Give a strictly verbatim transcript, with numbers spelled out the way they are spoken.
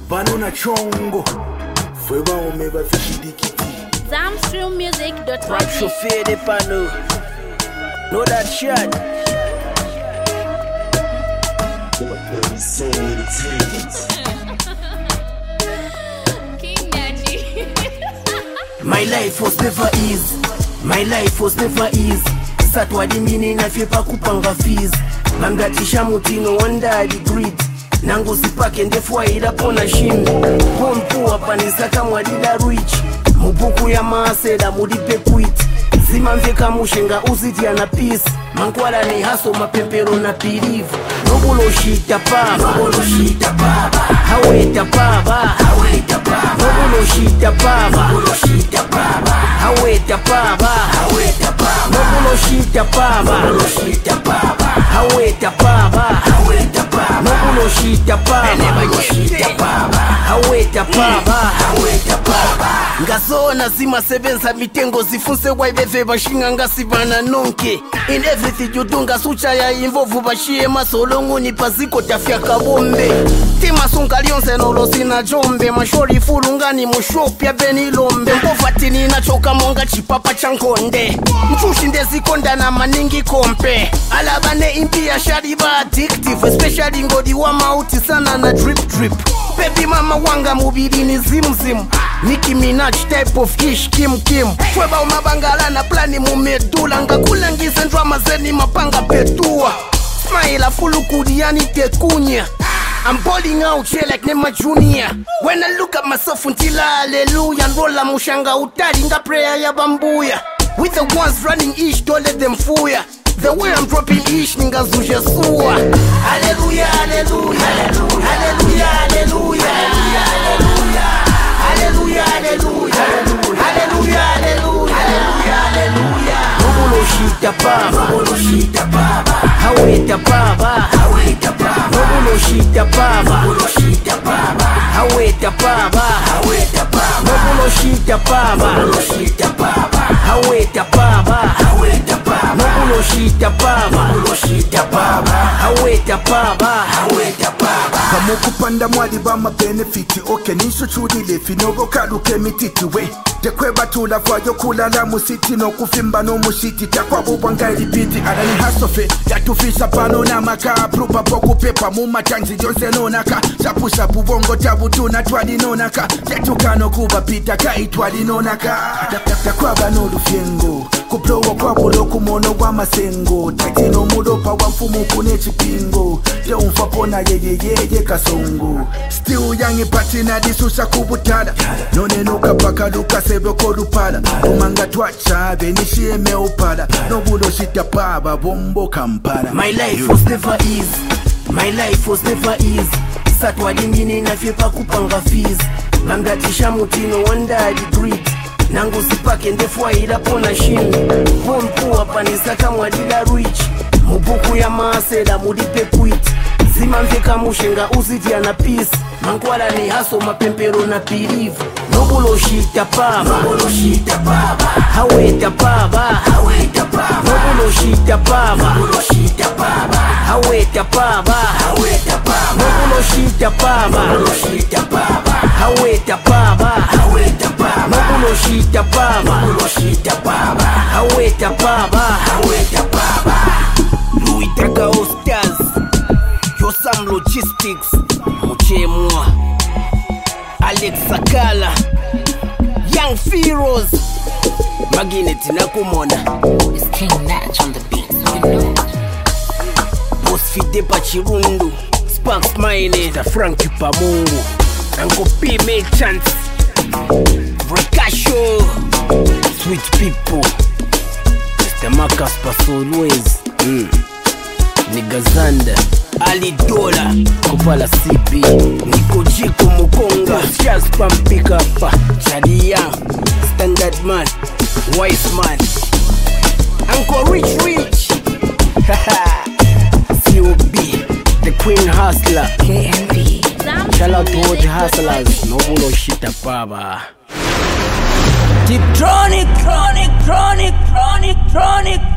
Banana chongo Fweba omeba fishidikiti Zamstream music dot com. Rock chauffeur de panneaux. Know that shit. King Naji. My life was never easy. My life was never easy. Satwa di mini na fie pa kupanga fees. Bangatisha mutino wanda di grid. Nangu sipake ndefua ila pona shimbi. Pompu wapanisaka mwadida rich. Mubuku ya maaseda mudipe quit. Zima mveka mushenga uziti ya na peace. Mankwala ni haso mapempero na pirivu. Nobulo shita paba Nobulo shita paba Haweta paba Haweta paba Nobulo shita paba Nobulo shita paba Haweta paba Haweta paba Nobulo shita paba Nobulo shita paba Haweta paba Haweta paba Nobulo shita paba Nobulo shita paba Haweta paba Haweta paba Ngazona zima sebenza mitengo zifunse waibeve bashinga ngasibana nonke. In everything you do ngasucha ya involve bashie masolongo ni paziko tafya kabombe. Tima sunga lionse nolo sina jombe. Mashori fulungani mushopya beni lombe. Mpofatini na choka monga chipapa chankonde. Mchushi ndezi konda na maningi kompe. Alabane impia shariba addictive. Especially ngodi wa mauti sana na drip drip. Baby mama wanga mubiri ni zim zim. Nicki Minaj type of ish Kim Kim. Fweba umabangala na plani mumedula. Nga kulangize drama zeni mapanga petua. Smile fulu kudiani tekunya. I'm balling out here like Nema Junior. When I look at myself until hallelujah. Nrola mushanga utari nga prayer ya bambuya. With the ones running ish, don't let them fool ya. The way I'm dropping ish, niggas do just suwa. Hallelujah, hallelujah, hallelujah, hallelujah, hallelujah, hallelujah, hallelujah, hallelujah, hallelujah, hallelujah, hallelujah. Nobulo shita paba, Nobulo shita paba, Haweta paba, Haweta paba, Nobulo shita paba, Nobulo shita paba, Haweta paba, Haweta paba, Nobulo shita paba, Nobulo shita paba, Haweta paba, Haweta paba, Nobulo shita paba, Nobulo shita paba, Haweta paba, Haweta paba. Kamukupanda mwadi bama benefiti Oke nisho chudile finogo karuke mititiwe Tekweba tula fwayo kulala musiti no kufimba no mushiti Takwa bubanga ilipiti Arani hasofe Yatufisha pano na maka Prupa poku pepa muma chanzi jonse nonaka Shapu shapu bongo tabu tuna twali nonaka Yetukano kuba pita kai twali nonaka Takwa bano lufiengo Kuplowo kwa bulo kumono wa masengo Taitino mudopa wa mfumu kune chipingo Te umfapona ye ye ye ye kasongo Still yangi patina disusha kubutada None nuka baka luka sebe korupala Umanga twacha benishie meopada Nobulo shita paba bombo kampala. My life was never easy. My life was never easy. Satwa dingini na fiepa kupanga fees. Bangatisha mutino wanda di grid. Nangu sipake ndefua ila pona shini. Pompu wapanisaka mwadida rich. Mubuku ya maaseda mudipe quit. Zima mveka mushenga uziti ya na peace. Mankwala ni haso mapempero na pirivu. Nobulo shita paba, Nobulo shita paba, Haweta paba, Haweta paba, Nobulo shita paba, Nobulo shita paba, Haweta paba, Haweta paba, Nobulo shita paba, Nobulo shita paba, Haweta paba, Haweta paba, Nobulo shita paba, Nobulo shita paba, Haweta paba, Haweta paba. Louis Taka Ostaz, Yosam Logistics, Muchemwa, Alex Sakala, Young Feroz, Maginet Nakumona. It's King Natch on the beat. You know. Boss Fide Pachirundu, Sparks Mine, the Frankie Pamungu, Uncle P Merchants, Vrikasho, Sweet People, Mister Marcus Pasolways, mm. Nigazanda, Ali Dola, Kopala C B, Nico Jiko Mukonga, Jazz Pampika, Chadi Young, Standard Man, Wise Man, Uncle Rich Rich, haha, C O B, The Queen Hustler, K M V. Shout out to all the hustlers, Nobulo shita paba. Deep Tronic, Tronic, Tronic, Tronic, Tronic.